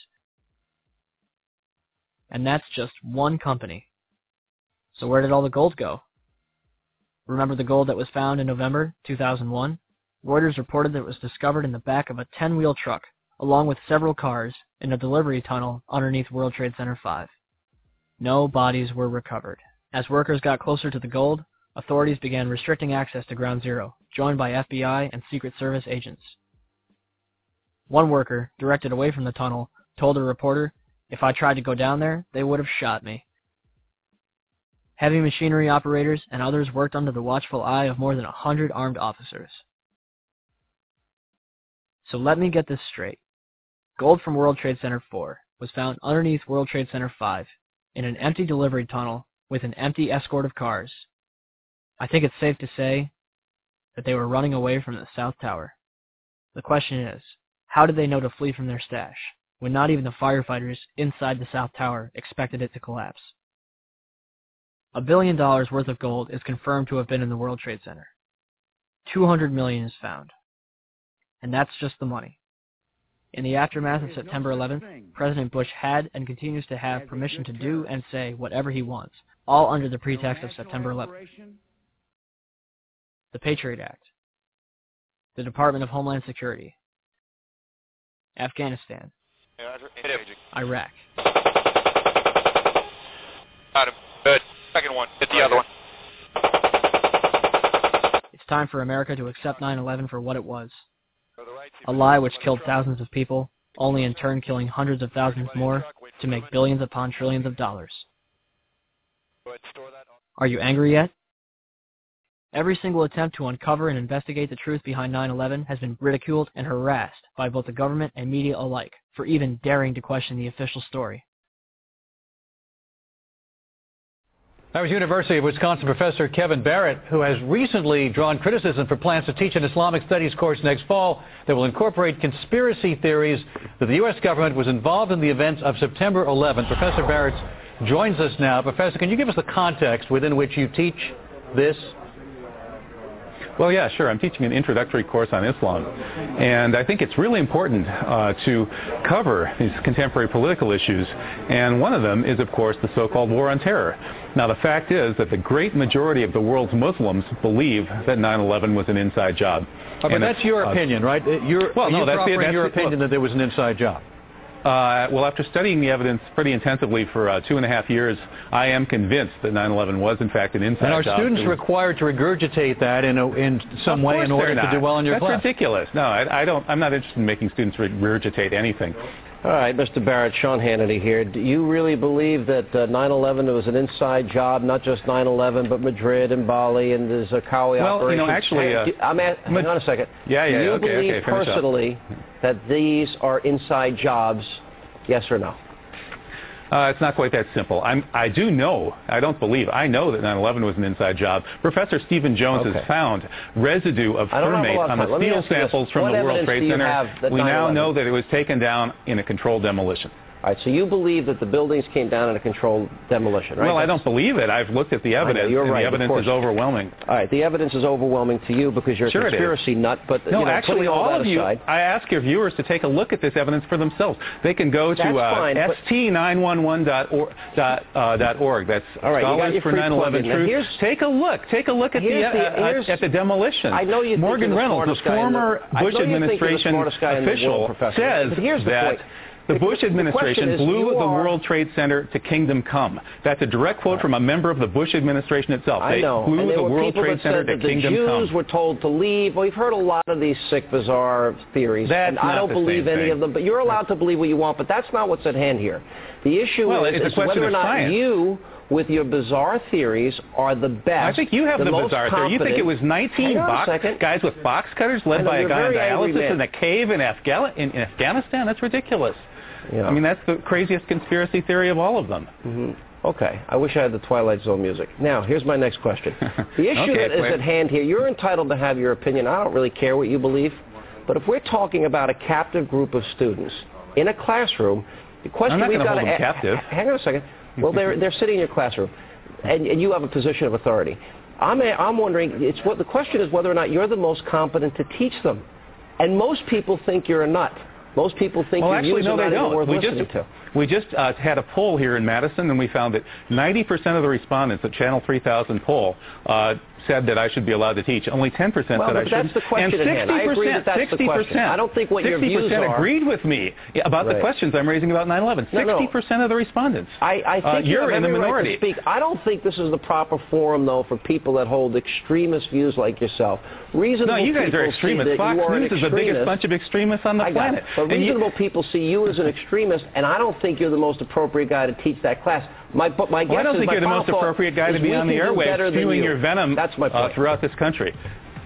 And that's just one company. So where did all the gold go? Remember the gold that was found in November two thousand one? Reuters reported that it was discovered in the back of a ten-wheel truck, along with several cars, in a delivery tunnel underneath World Trade Center five. No bodies were recovered. As workers got closer to the gold, authorities began restricting access to Ground Zero, joined by F B I and Secret Service agents. One worker, directed away from the tunnel, told a reporter, "If I tried to go down there, they would have shot me." Heavy machinery operators and others worked under the watchful eye of more than a hundred armed officers. So let me get this straight. Gold from World Trade Center four was found underneath World Trade Center five in an empty delivery tunnel with an empty escort of cars. I think it's safe to say that they were running away from the South Tower. The question is, how did they know to flee from their stash when not even the firefighters inside the South Tower expected it to collapse? A billion dollars worth of gold is confirmed to have been in the World Trade Center. two hundred million is found. And that's just the money. In the aftermath of September eleventh, President Bush had and continues to have permission to do and say whatever he wants, all under the pretext of September eleventh. The Patriot Act, the Department of Homeland Security, Afghanistan, Iraq. Got him. Good. Second one. Hit the other one. It's time for America to accept nine eleven for what it was. A lie which killed thousands of people, only in turn killing hundreds of thousands more to make billions upon trillions of dollars. Are you angry yet? Every single attempt to uncover and investigate the truth behind nine eleven has been ridiculed and harassed by both the government and media alike for even daring to question the official story. That was University of Wisconsin professor Kevin Barrett, who has recently drawn criticism for plans to teach an Islamic studies course next fall that will incorporate conspiracy theories that the U S government was involved in the events of September eleventh. Professor Barrett joins us now. Professor, can you give us the context within which you teach this? Well, yeah, sure. I'm teaching an introductory course on Islam, and I think it's really important uh, to cover these contemporary political issues, and one of them is, of course, the so-called war on terror. Now, the fact is that the great majority of the world's Muslims believe that nine eleven was an inside job. Oh, but that's your uh, opinion, right? You're, well, no, you're that's, offering the, that's your the, opinion well, that there was an inside job. Uh, well, after studying the evidence pretty intensively for uh, two and a half years, I am convinced that nine eleven was, in fact, an inside job. And are job. students required to regurgitate that in, a, in some way in order to do well in your That's class? That's ridiculous. No, I, I don't. I'm not interested in making students regurgitate anything. All right, Mister Barrett, Sean Hannity here. Do you really believe that uh, nine eleven was an inside job, not just nine eleven, but Madrid and Bali and the Zarqawi well, operation? Well, you know, actually... Uh, I'm at, hang on a second. Yeah, yeah, Do you okay, believe okay, personally that these are inside jobs, yes or no? Uh, it's not quite that simple. I'm, I do know, I don't believe, I know that nine eleven was an inside job. Professor Stephen Jones okay. has found residue of thermate on the steel samples from what the World Trade Center. We now know that it was taken down in a controlled demolition. All right, so you believe that the buildings came down in a controlled demolition, right? Well, That's, I don't believe it. I've looked at the evidence, know, you're and right, the evidence is overwhelming. All right, the evidence is overwhelming to you because you're sure a conspiracy nut, but no, you know, actually, all, all that of you, aside, I ask your viewers to take a look at this evidence for themselves. They can go to uh, S T nine one one dot org. That's all right, Scholars for nine eleven Truth. Take a look. Take a look at the, the uh, at the demolition. I know you Morgan Reynolds, the former the, Bush administration official, world, says that the Bush administration the blew the are... World Trade Center to kingdom come. That's a direct quote right. from a member of the Bush administration itself. I they know. blew and there the were World Trade Center to that kingdom the come. Jews were told to leave. Well, we've heard a lot of these sick, bizarre theories. That's and not I don't the believe same any thing. of them. But you're allowed to believe what you want. But that's not what's at hand here. The issue well, is, it's is a question whether or of not science. you, with your bizarre theories, are the best. I think you have the, the bizarre theory. You think it was nineteen box, guys with box cutters led know, by a guy on dialysis in a cave in, Afga in, in Afghanistan? That's ridiculous. Yeah. I mean, that's the craziest conspiracy theory of all of them. Mm-hmm. Okay. I wish I had the Twilight Zone music. Now, here's my next question. The issue okay, that is quick. at hand here, you're entitled to have your opinion. I don't really care what you believe. But if we're talking about a captive group of students in a classroom, the question I'm not we've got to hold them captive. Hang on a second. Well, they're, they're sitting in your classroom, and, and you have a position of authority. I'm, a, I'm wondering, it's what the question is whether or not you're the most competent to teach them. And most people think you're a nut. Most people think well, your actually, views no, are they not even don't. worth we listening just, to. We just uh, had a poll here in Madison, and we found that ninety percent of the respondents at Channel three thousand poll uh, said that I should be allowed to teach. Only ten percent well, said I shouldn't. That's the question and at hand. I agree that that's sixty percent, the question. I don't think what your views are... sixty percent agreed with me about right. the questions I'm raising about nine eleven. No, sixty percent no. of the respondents. I, I think uh, you you're have in the every minority. Right to speak. I don't think this is the proper forum, though, for people that hold extremist views like yourself. Reasonable no, you guys people are extremists. See that Fox you are News is the biggest bunch of extremists on the I planet. Got it. But and reasonable you, people see you as an extremist, and I don't think you're the most appropriate guy to teach that class. My, but my well, guess I don't is think my you're the most appropriate guy to be on the airwaves spewing your venom That's my point. Uh, throughout this country.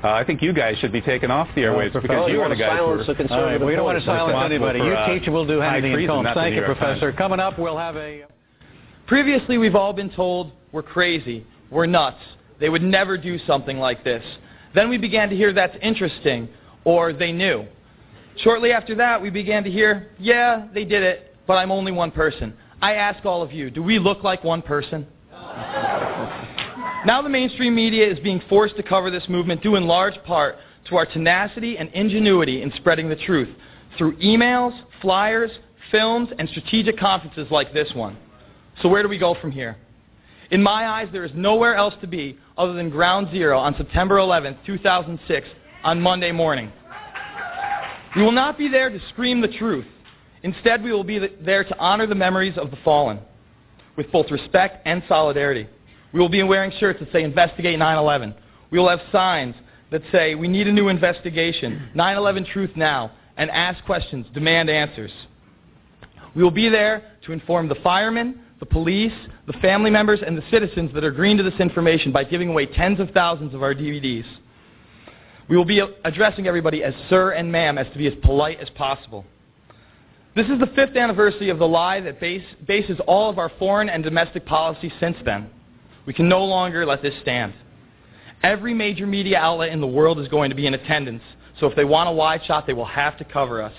Uh, I think you guys should be taken off the airwaves uh, because you are the guys who are the All right, we don't want to silence anybody. You uh, teach and we'll do Hannity and Combs. Thank you, Professor. Times. Coming up, we'll have a... Previously, we've all been told we're crazy, we're nuts. They would never do something like this. Then we began to hear that's interesting, or they knew. Shortly after that, we began to hear, yeah, they did it, but I'm only one person. I ask all of you, do we look like one person? Now the mainstream media is being forced to cover this movement due in large part to our tenacity and ingenuity in spreading the truth through emails, flyers, films, and strategic conferences like this one. So where do we go from here? In my eyes, there is nowhere else to be other than Ground Zero on September eleventh, two thousand six, on Monday morning. We will not be there to scream the truth. Instead, we will be there to honor the memories of the fallen with both respect and solidarity. We will be wearing shirts that say, investigate nine eleven. We will have signs that say, we need a new investigation, nine eleven truth now, and ask questions, demand answers. We will be there to inform the firemen, the police, the family members, and the citizens that are agreeing to this information by giving away tens of thousands of our D V Ds. We will be addressing everybody as sir and ma'am as to be as polite as possible. This is the fifth anniversary of the lie that base, bases all of our foreign and domestic policy since then. We can no longer let this stand. Every major media outlet in the world is going to be in attendance, so if they want a wide shot, they will have to cover us.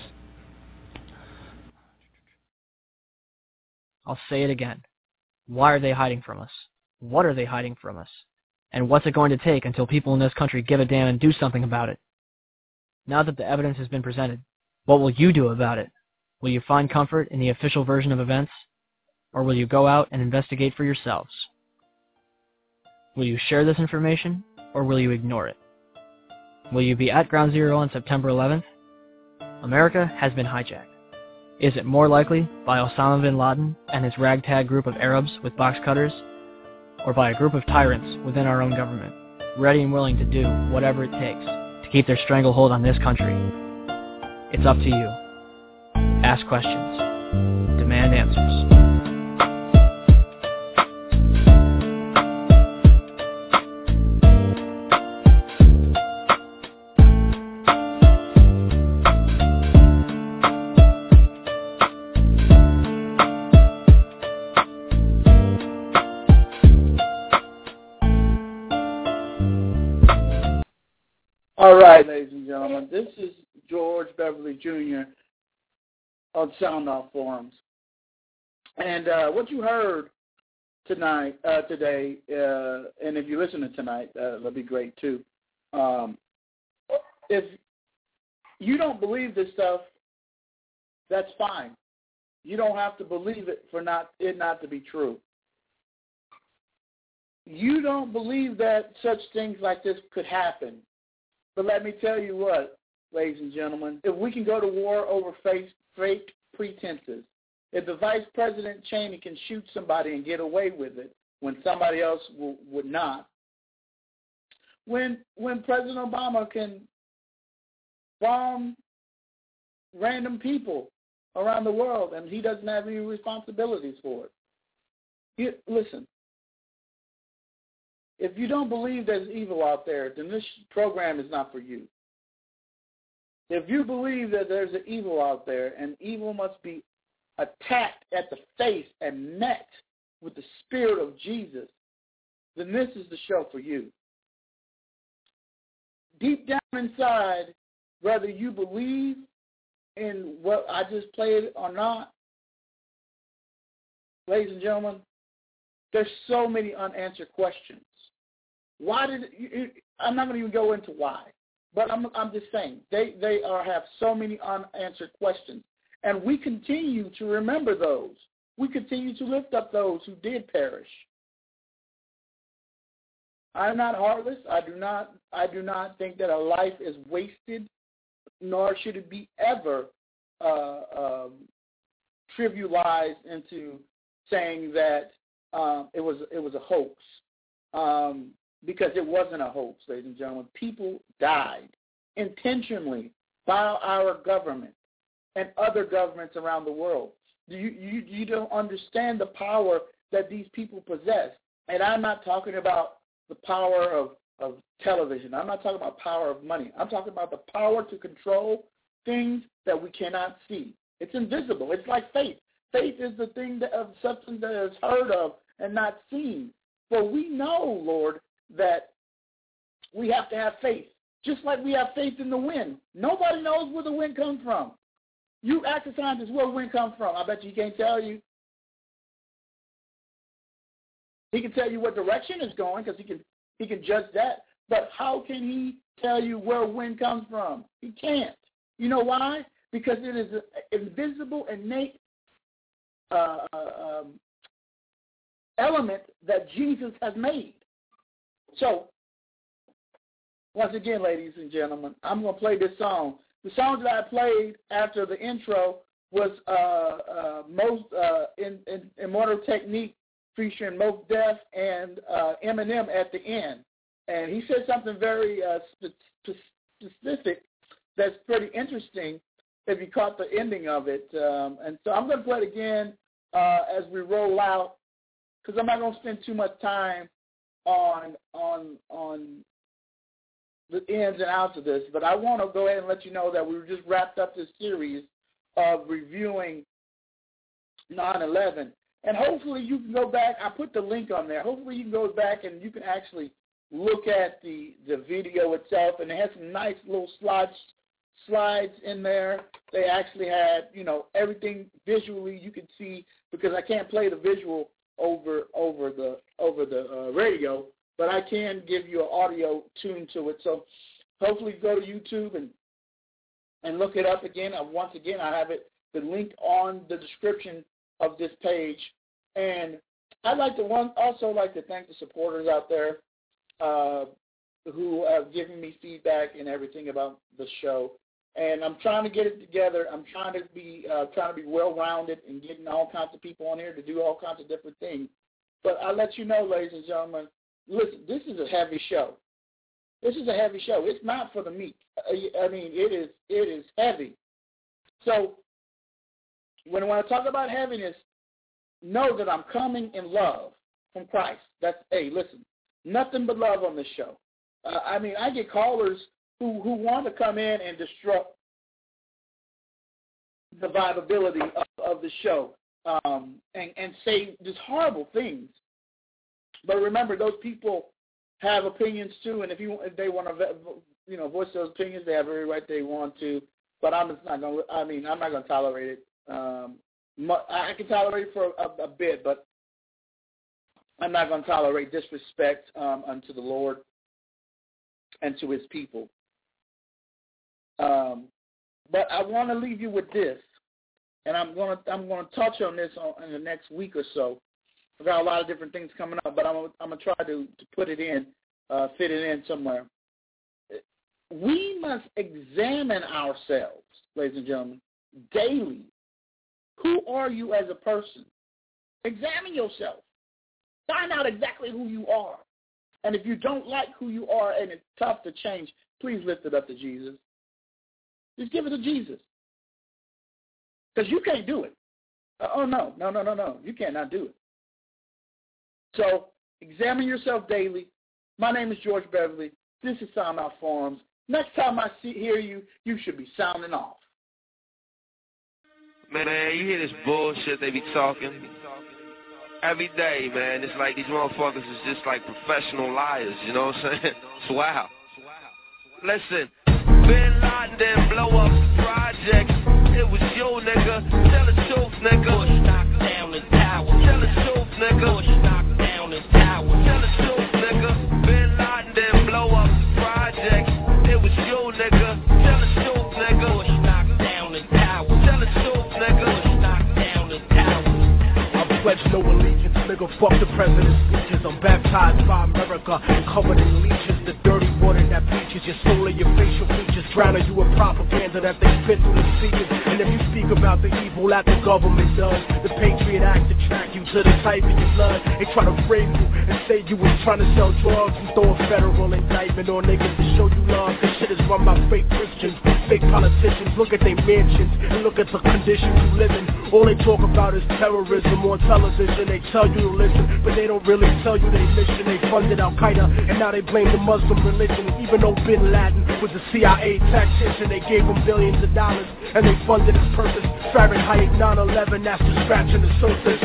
I'll say it again. Why are they hiding from us? What are they hiding from us? And what's it going to take until people in this country give a damn and do something about it? Now that the evidence has been presented, what will you do about it? Will you find comfort in the official version of events? Or will you go out and investigate for yourselves? Will you share this information, or will you ignore it? Will you be at Ground Zero on September eleventh? America has been hijacked. Is it more likely by Osama bin Laden and his ragtag group of Arabs with box cutters, or by a group of tyrants within our own government, ready and willing to do whatever it takes to keep their stranglehold on this country? It's up to you. Ask questions. Demand answers. All right, ladies and gentlemen, this is George Beverly Junior on Sound Off Forums. And uh, what you heard tonight, uh, today, uh, and if you listen to tonight, uh, that'll be great too. Um, if you don't believe this stuff, that's fine. You don't have to believe it for not it not to be true. You don't believe that such things like this could happen. But let me tell you what, ladies and gentlemen, if we can go to war over fake, fake pretenses, if the Vice President Cheney can shoot somebody and get away with it when somebody else w- would not, when when President Obama can bomb random people around the world and he doesn't have any responsibilities for it. You, listen. If you don't believe there's evil out there, then this program is not for you. If you believe that there's an evil out there and evil must be attacked at the face and met with the Spirit of Jesus, then this is the show for you. Deep down inside, whether you believe in what I just played or not, ladies and gentlemen, there's so many unanswered questions. Why did it, I'm not going to even go into why, but I'm I'm just saying they they are have so many unanswered questions, and we continue to remember those. We continue to lift up those who did perish. I'm not heartless. I do not I do not think that a life is wasted, nor should it be ever uh, um, trivialized into saying that um, it was it was a hoax. Um, Because it wasn't a hoax, ladies and gentlemen. People died intentionally by our government and other governments around the world. You, you, you don't understand the power that these people possess. And I'm not talking about the power of of television. I'm not talking about power of money. I'm talking about the power to control things that we cannot see. It's invisible. It's like faith. Faith is the thing that, of substance that is heard of and not seen. For we know, Lord, that we have to have faith, just like we have faith in the wind. Nobody knows where the wind comes from. You ask a scientist where the wind comes from. I bet you he can't tell you. He can tell you what direction it's going because he can he can judge that. But how can he tell you where wind comes from? He can't. You know why? Because it is an invisible, innate uh, um, element that Jesus has made. So, once again, ladies and gentlemen, I'm going to play this song. The song that I played after the intro was uh, uh, most uh, in, in Immortal Technique featuring Mos Def and uh, Eminem at the end. And he said something very uh, spe- specific that's pretty interesting if you caught the ending of it. Um, and so I'm going to play it again uh, as we roll out because I'm not going to spend too much time on on on the ins and outs of this. But I want to go ahead and let you know that we just wrapped up this series of reviewing nine eleven. And hopefully you can go back. I put the link on there. Hopefully you can go back and you can actually look at the, the video itself. And it has some nice little slides slides in there. They actually had, you know, everything visually you could see because I can't play the visual over over the over the uh, radio, but I can give you an audio tune to it. So hopefully go to YouTube and and look it up again. Uh, once again, I have it the link on the description of this page. And I'd like to one also like to thank the supporters out there uh, who have given me feedback and everything about the show. And I'm trying to get it together. I'm trying to be uh, trying to be well-rounded and getting all kinds of people on here to do all kinds of different things. But I'll let you know, ladies and gentlemen, listen, this is a heavy show. This is a heavy show. It's not for the meek. I mean, it is it is heavy. So when, when I talk about heaviness, know that I'm coming in love from Christ. That's, hey, listen, nothing but love on this show. Uh, I mean, I get callers who, who want to come in and disrupt the viability of, of the show um, and, and say these horrible things. But remember, those people have opinions too, and if you if they want to, you know, voice those opinions, they have every right they want to. But I'm just not going. I mean, I'm not going to tolerate it. Um, I can tolerate it for a, a bit, but I'm not going to tolerate disrespect um, unto the Lord and to His people. Um, but I want to leave you with this, and I'm going to I'm going to touch on this on, in the next week or so. I've got a lot of different things coming up, but I'm gonna, I'm going to try to, to put it in, uh, fit it in somewhere. We must examine ourselves, ladies and gentlemen, daily. Who are you as a person? Examine yourself. Find out exactly who you are. And if you don't like who you are and it's tough to change, please lift it up to Jesus. Just give it to Jesus. Because you can't do it. Uh, oh, no, no, no, no, no. You cannot do it. So examine yourself daily. My name is George Beverly. This is Sound Out Forums. Next time I see, hear you, you should be sounding off. Man, you hear this bullshit they be talking every day, man. It's like these motherfuckers is just like professional liars, you know what I'm saying? It's wild. Listen, Bin Laden didn't blow up the project. It was you, nigga. Tell the truth, nigga. Bush knocked down the tower. Tell the truth, nigga. Bush knocked down the tower. Tell the truth, nigga. Bin Laden didn't blow up the project. It was you, nigga. Tell the truth, nigga. Bush knocked down the tower. Tell the truth, nigga. Bush knocked down the tower. I pledge no allegiance, nigga. Fuck the president's speeches. I'm baptized by America and covered in leeches. The dirty water that bleaches your soul and your facial features. drowning you in propaganda that they spit through the speakers. And if you speak about the evil that the government does, the Patriot Act attract you to the type of your blood. They try to frame you and say you was trying to sell drugs and throw a federal indictment on niggas to show you love. This shit is run by fake Christians, fake politicians. Look at their mansions and look at the conditions you live in. All they talk about is terrorism on television. They tell you to listen, but they don't really tell you their mission. They funded Al-Qaeda and now they blame the Muslim religion. Even though Bin Laden was a C I A tactician, they gave him billions of dollars and they funded his purpose. Fahrenheit nine eleven, that's the scratching the surface.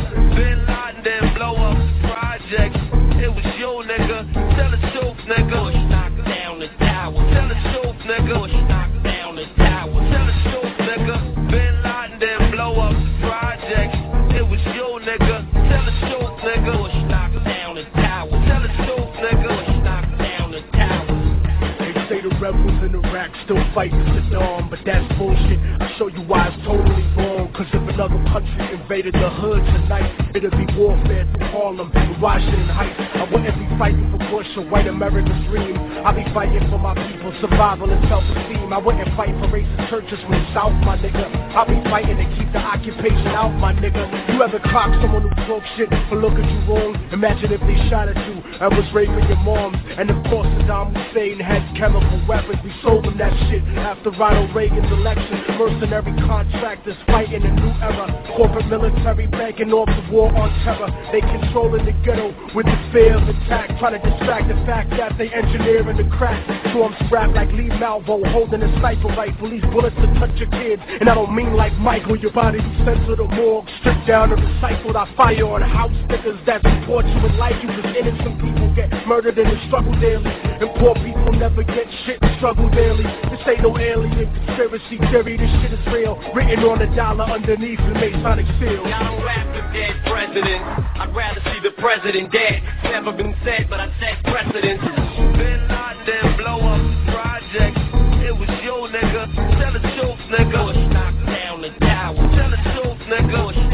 Bin Laden didn't blow up the project. It was yo, nigga. Tell the truth, nigga. Bush knocked down the tower. Tell the truth, nigga. Bush knocked down the tower. Tell the truth, nigga. Bin Laden didn't blow up the project. It was yo, nigga. Tell the truth, nigga. Bush knocked down the tower. Tell the truth, nigga. Bush knocked down the tower. They say the rebels in Iraq still fighting Saddam, but that's bullshit. I'll show you why it's totally wrong. Cause if another country invaded the hood tonight, it'd be warfare through Harlem and Washington Heights. I wouldn't be fighting for Bush or white America's dream. I'd be fighting for my people, survival and self-esteem. I wouldn't fight for racist churches from the South, my nigga. I'll be fighting to keep the occupation out, my nigga. You ever clock someone who broke shit for looking you wrong? Imagine if they shot at you and was raping your moms. And of course Saddam Hussein had chemical weapons. We sold them that shit after Ronald Reagan's election. Mercenary contractors fighting a new era. Corporate military banking off the war on terror. They controlling the ghetto with the fear of attack, trying to distract the fact that they engineering the crack. So I'm strapped like Lee Malvo, holding a sniper rifle. These bullets to touch your kids, and I don't mean like Michael. Your body be sent to the morgue, stripped down and recycled. I fire on house stickers that support you and like you, cause innocent people get murdered in the struggle daily, and poor people never get shit and struggle daily. This ain't no alien conspiracy theory, this shit is real, written on a dollar underneath the Masonic seal. I don't rap the dead president, I'd rather see the president dead. Never been said, but I set precedent. Bin Laden didn't blow up the project. It was yo, nigga. Tell the truth, nigga. Bush knocked down the tower. Tell the truth, nigga. Bush